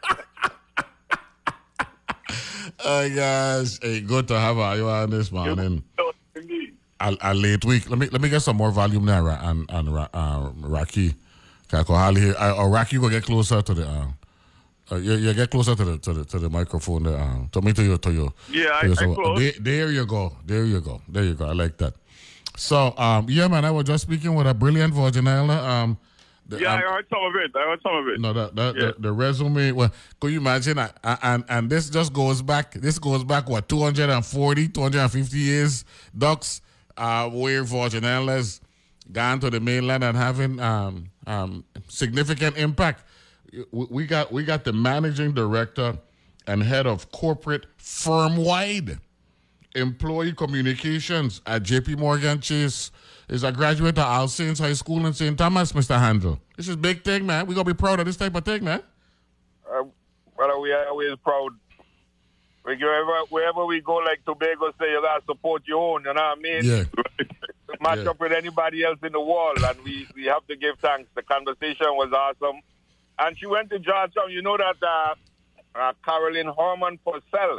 Oh gosh, hey, good to have you on this morning. A late week. Let me get some more volume there and Rocky. Here. Rocky, you go get closer to the. You get closer to the microphone. To you. Yeah, I close. There you go. I like that. So, yeah, man, I was just speaking with a brilliant Virgin Islander. I heard some of it. No, the resume. Well, could you imagine? And this just goes back. This goes back what 250 years. Ducks, where Virgin Islanders gone to the mainland and having significant impact. We got the managing director and head of corporate firm-wide employee communications at J.P. Morgan Chase. Is a graduate of All Saints High School in St. Thomas, Mr. Handel. This is big thing, man. We gonna be proud of this type of thing, man. Well, we are always proud. Wherever we go, like Tobago say, you gotta support your own, you know what I mean? Yeah. Match up with anybody else in the world, and we have to give thanks. The conversation was awesome. And she went to Georgetown. You know that Caroline Horman Purcell,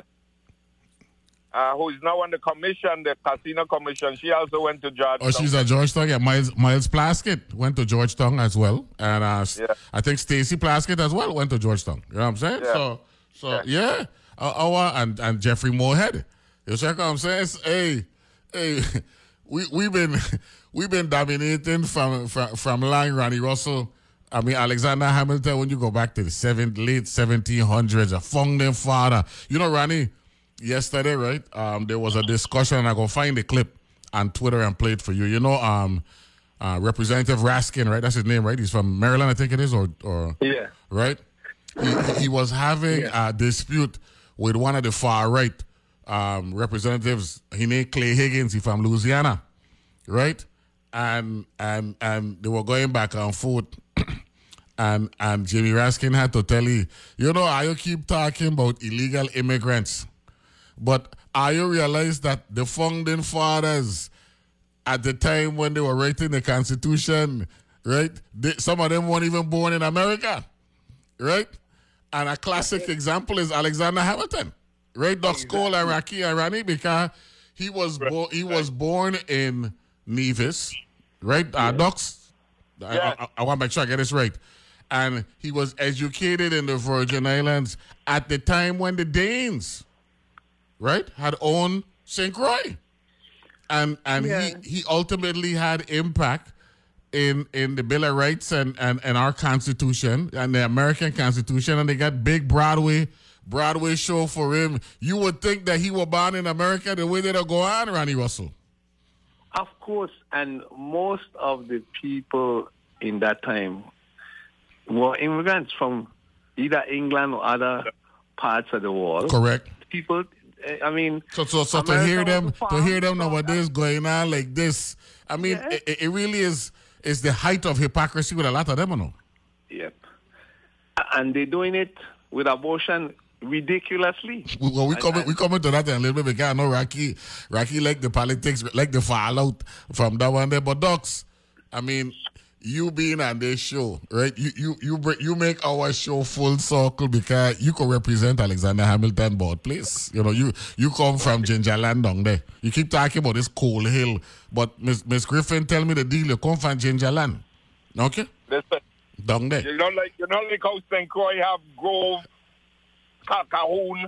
who is now on the commission, the casino commission, she also went to Georgetown. Oh, she's at Georgetown. Yeah, Miles Plaskett went to Georgetown as well. And I think Stacy Plaskett as well went to Georgetown. You know what I'm saying? Yeah. So yeah. And Jeffrey Moorhead. You check what I'm saying? Hey, we've been dominating from Lang, Ronnie Russell. I mean, Alexander Hamilton, when you go back to the late 1700s, a founding father. You know, Ronnie, yesterday, right, there was a discussion, and I go find the clip on Twitter and play it for you. You know, Representative Raskin, right? That's his name, right? He's from Maryland, I think it is, or yeah. Right? He was having a dispute with one of the far-right representatives. He named Clay Higgins. He's from Louisiana, right? And they were going back and forth. And Jimmy Raskin had to tell you know, I keep talking about illegal immigrants, but I realize that the founding fathers, at the time when they were writing the Constitution, right, some of them weren't even born in America, right? And a classic example is Alexander Hamilton, right? Doc Cole and Raki Irani, because he was born in Nevis, right? Docs, I want to make sure I get this right. And he was educated in the Virgin Islands at the time when the Danes, right, had owned St. Croix. And he ultimately had impact in the Bill of Rights and our Constitution and the American Constitution, and they got big Broadway show for him. You would think that he was born in America the way they go on, Ronnie Russell. Of course, and most of the people in that time were immigrants from either England or other parts of the world. Correct. People, I mean, so to hear them nowadays going on like this, I mean, it really is the height of hypocrisy with a lot of them, you know. Yep. And they're doing it with abortion ridiculously. Well, we come into that in a little bit because I know Rocky like the politics, like the fallout from that one there. But Docs, I mean, you being on this show, right? You make our show full circle because you can represent Alexander Hamilton board, please. You know, you come from Gingerland down there. You keep talking about this Coal Hill, but Miss Griffin, tell me the deal. You come from Gingerland, okay? Listen, down there. You know, like how St. Croix have Grove, Calhoun.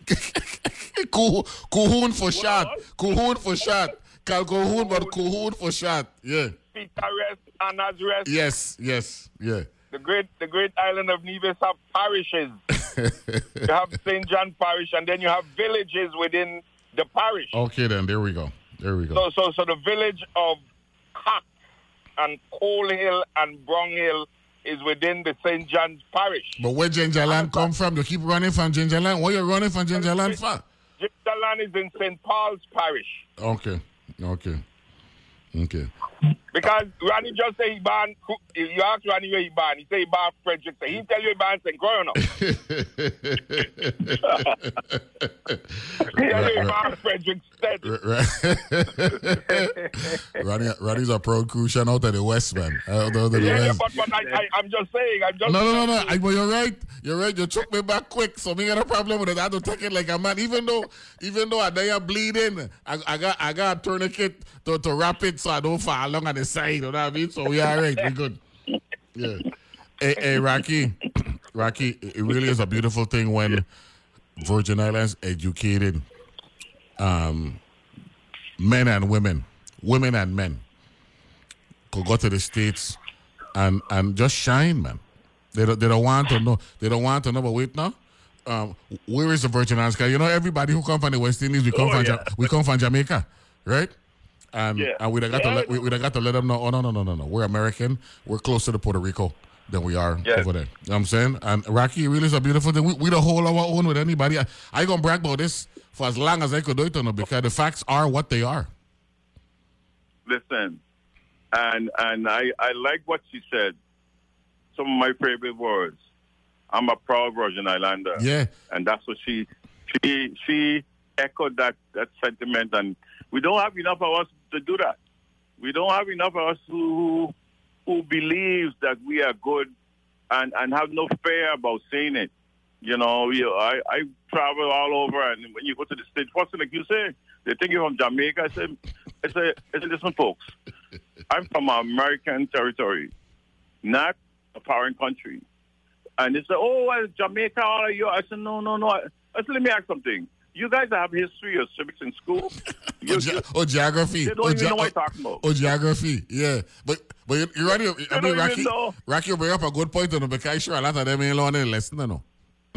Calhoun for shot. Calhoun for shot. Calhoun, but Calhoun for shot. Yeah. Peter Rest, Anna's Rest. Yes, yeah. The great island of Nevis have parishes. You have St. John Parish, and then you have villages within the parish. Okay, then there we go. So the village of Cox and Coal Hill and Brong Hill is within the St. John's Parish. But where Gingerland come from? You keep running from Gingerland? Where you running from Gingerland for? Gingerland is in St. Paul's Parish. Okay. Because Ronnie just say he born, you ask Ronnie where he born, he say he born Frederick, so he tell you he born St. Croix now. He tell you he born Frederick instead. Ronnie's a proud Crucian out of the West, man. But I'm just saying. No. But you're right. You took me back quick, so me got a problem with it. I don't take it like a man. Even though I day bleeding, I got a tourniquet to wrap it so I don't fall along on the side. You know what I mean? So we all right. We good. Yeah. Hey, Rocky, it really is a beautiful thing when Virgin Islands educated men and women and men could go to the States and just shine, man. They don't want to know. They don't want to know. But wait now, where is the Virgin Islands? Because you know everybody who come from the West Indies, we come from Jamaica, right? And we got to let them know. Oh no, we're American. We're closer to Puerto Rico than we are over there. You know what I'm saying? And Rocky, really is a beautiful thing. We don't hold our own with anybody. I ain't gonna brag about this for as long as I could do it, because the facts are what they are. Listen, and I like what she said. Some of my favorite words. I'm a proud Virgin Islander. Yeah. And that's what she echoed that sentiment. And we don't have enough of us to do that. We don't have enough of us who believes that we are good and have no fear about saying it. You know, I travel all over, and when you go to the States, what's like you say? They think you're from Jamaica. I say, listen, folks, I'm from American territory, not a foreign country. And they say, oh, well, Jamaica, all of you. I said, no. I said, let me ask something. You guys have history or civics in school? Or geography. They don't even know what you're talking about. Or geography, yeah. But you're right. I mean, Rocky, you bring up a good point, because I'm sure a lot of them ain't learning a lesson, you know.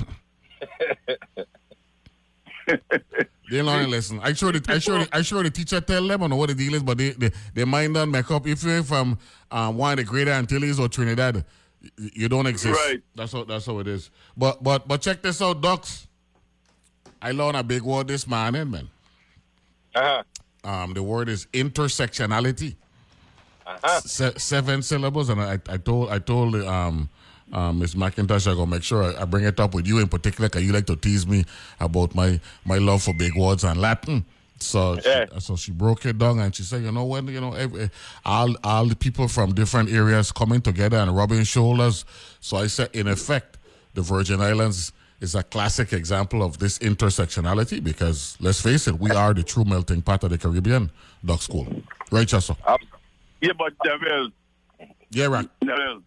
They learn a lesson. I sure the teacher tell them, I know what the deal is, but they mind don't make up. If you're from one of the Greater Antilles or Trinidad, you don't exist. Right. That's how it is. But check this out, Docs. I learned a big word this morning, man. The word is intersectionality. 7 syllables, and I told Ms. McIntosh, I'm going to make sure I bring it up with you in particular, because you like to tease me about my love for big words and Latin. So she broke it down, and she said, all the people from different areas coming together and rubbing shoulders. So I said, in effect, the Virgin Islands is a classic example of this intersectionality, because, let's face it, we are the true melting pot of the Caribbean, Doc School. Right, Chasso? Yeah, but Devil. Yeah, right. Devil.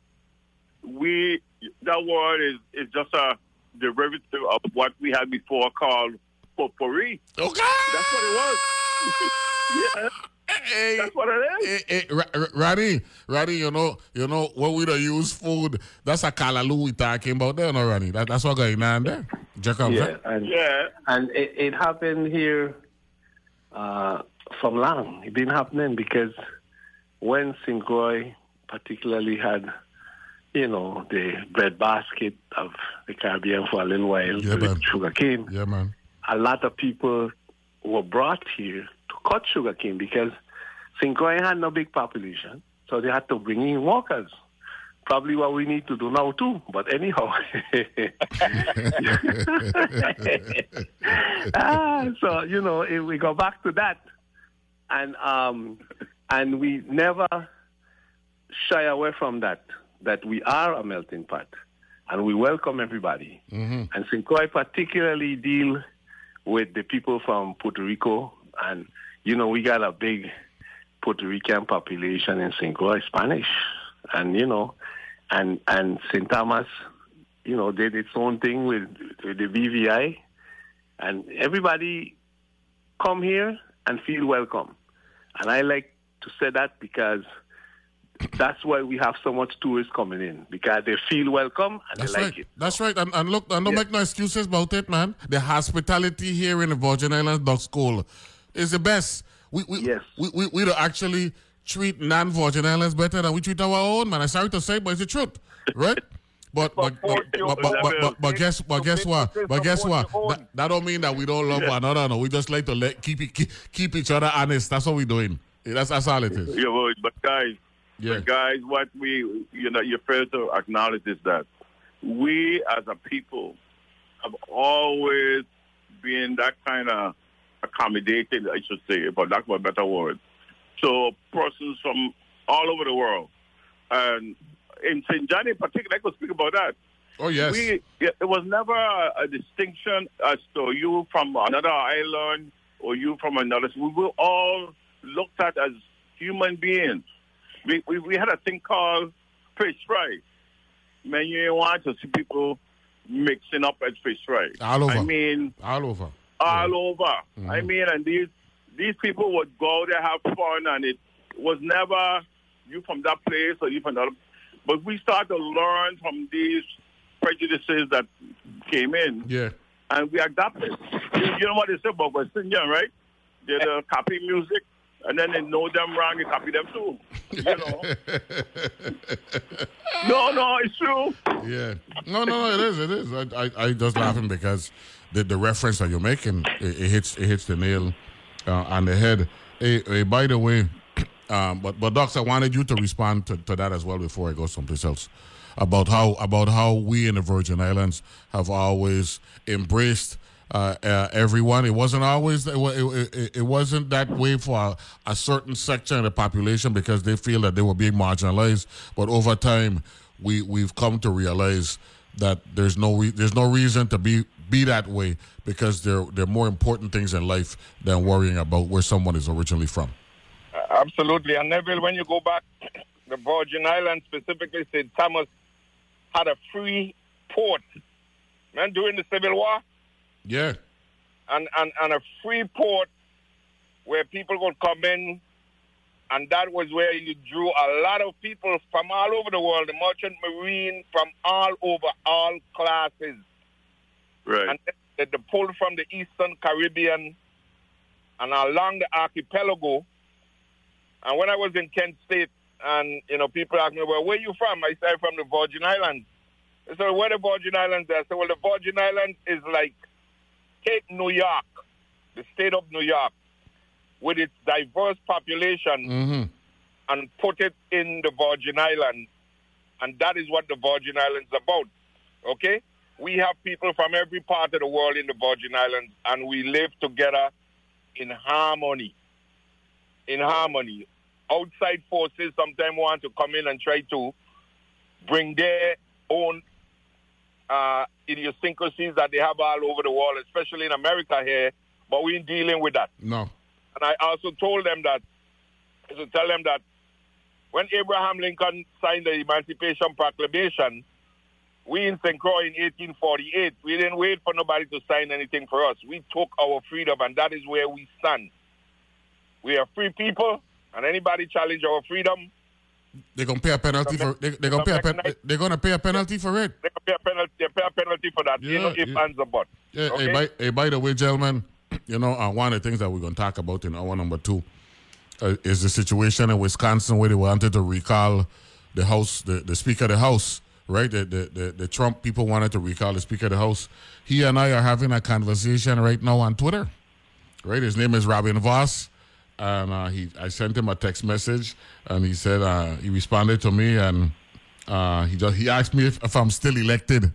That word is just a derivative of what we had before called potpourri. Okay. That's what it was. Yeah. Hey, that's what it is. Raddy, you know, when we don't use food, that's a kalaloo we talking about there, no, Raddy? That's what going on there. Jacob, and it happened here from long. It didn't happen because when St. Croix particularly had, the breadbasket of the Caribbean for a little while, with sugarcane. Yeah, man. A lot of people were brought here to cut sugarcane because St. Croix had no big population, so they had to bring in workers. Probably what we need to do now too, but anyhow. So if we go back to that, and we never shy away from that we are a melting pot, and we welcome everybody. Mm-hmm. And St. Croix particularly deal with the people from Puerto Rico, and we got a big Puerto Rican population in St. Croix, Spanish, and and St. Thomas, did its own thing with the BVI, and everybody come here and feel welcome. And I like to say that because that's why we have so much tourists coming in, because they feel welcome and they like it. That's right. And look, and don't make no excuses about it, man. The hospitality here in the Virgin Islands Doc School is the best. We don't actually treat non-Virgin Islands better than we treat our own, man. I'm sorry to say, but it's the truth, right? But guess what? That don't mean that we don't love one another. No, we just like to keep each other honest. That's what we're doing. That's all it is. Yeah, but guys, what you fail to acknowledge is that we as a people have always been that kind of accommodated, I should say, for lack of a better word. So persons from all over the world, and in St. John in particular, I could speak about that. Oh, yes. It was never a distinction as to you from another island or you from another. We were all looked at as human beings. We had a thing called fish fry. Man, you didn't want to see people mixing up at fish fry. All over. I mean, all over. All over. Mm-hmm. I mean, and these people would go there, have fun, and it was never you from that place or you from that. But we started to learn from these prejudices that came in. Yeah. And we adapted. You know what they say about West Indian, right? They copy music, and then they know them wrong, they copy them too. You know? No, it's true. Yeah. No, it is. I just laughing because the reference that you're making, it hits the nail on the head. Hey, by the way, but Docs, I wanted you to respond to that as well before I go someplace else. about how we in the Virgin Islands have always embraced everyone. It wasn't always it wasn't that way for a certain section of the population because they feel that they were being marginalized. But over time, we've come to realize that there's no reason to be that way because there are more important things in life than worrying about where someone is originally from. Absolutely. And Neville, when you go back, the Virgin Islands, specifically St. Thomas, had a free port. Man, during the Civil War. Yeah. And a free port where people would come in, and that was where you drew a lot of people from all over the world, the merchant marine from all over, all classes. Right. And the pull from the Eastern Caribbean and along the archipelago. And when I was in Kent State, and, people ask me, well, where are you from? I say, from the Virgin Islands. They said, where the Virgin Islands are? I said, well, the Virgin Islands is like, take New York, the state of New York, with its diverse population, and put it in the Virgin Islands. And that is what the Virgin Islands is about, okay? We have people from every part of the world in the Virgin Islands, and we live together in harmony. In harmony. Outside forces sometimes want to come in and try to bring their own idiosyncrasies that they have all over the world, especially in America here, but we're dealing with that. No. And I also tell them that when Abraham Lincoln signed the Emancipation Proclamation, we in St. Croix in 1848, we didn't wait for nobody to sign anything for us. We took our freedom, and that is where we stand. We are free people, and anybody challenge our freedom, they're gonna pay a penalty for. They're gonna pay a penalty for it. They pay a penalty for that. Yeah, if and but. Yeah. Okay? By the way, gentlemen, one of the things that we're gonna talk about in hour number 2 is the situation in Wisconsin where they wanted to recall the House, the Speaker of the House. Right, the Trump people wanted to recall the Speaker of the House. He and I are having a conversation right now on Twitter. Right, his name is Robin Voss. And I sent him a text message, and he said he responded to me, and he asked me if I'm still elected.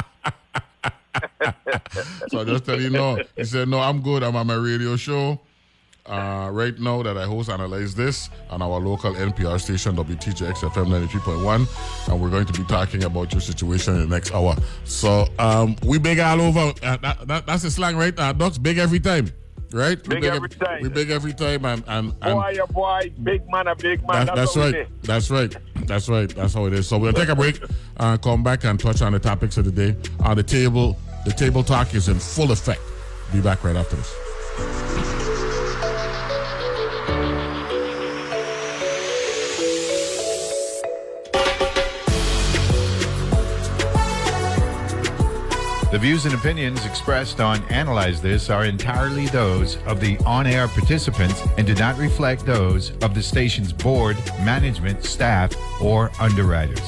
So I just tell you no. He said, no, I'm good. I'm on my radio show right now that I host Analyze This on our local NPR station, WTJX FM 93.1, and we're going to be talking about your situation in the next hour. So we big all over. That's the slang, right? Ducks big every time. Right? Big every time. We big every time. And boy, big man, a big man. That's right. That's right. That's right. That's how it is. So we'll take a break and come back and touch on the topics of the day. The table talk is in full effect. Be back right after this. The views and opinions expressed on Analyze This are entirely those of the on-air participants and do not reflect those of the station's board, management, staff, or underwriters.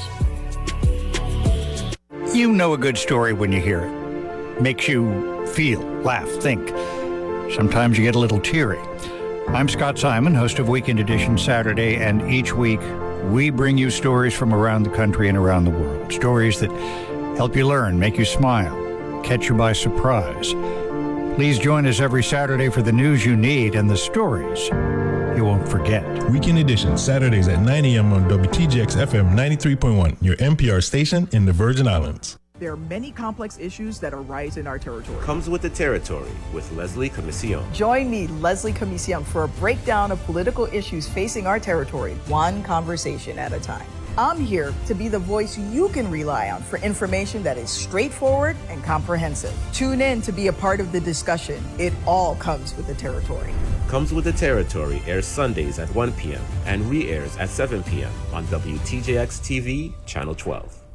You know a good story when you hear it. Makes you feel, laugh, think. Sometimes you get a little teary. I'm Scott Simon, host of Weekend Edition Saturday, and each week we bring you stories from around the country and around the world. Stories that help you learn, make you smile, catch you by surprise. Please join us every Saturday for the news you need and the stories you won't forget. Weekend Edition, Saturdays at 9 a.m. on WTJX FM 93.1, your NPR station in the Virgin Islands. There are many complex issues that arise in our territory. Comes with the territory with Leslie Commission. Join me, Leslie Commission, for a breakdown of political issues facing our territory, one conversation at a time. I'm here to be the voice you can rely on for information that is straightforward and comprehensive. Tune in to be a part of the discussion. It all comes with the territory. Comes with the Territory airs Sundays at 1 p.m. and re-airs at 7 p.m. on WTJX TV, Channel 12.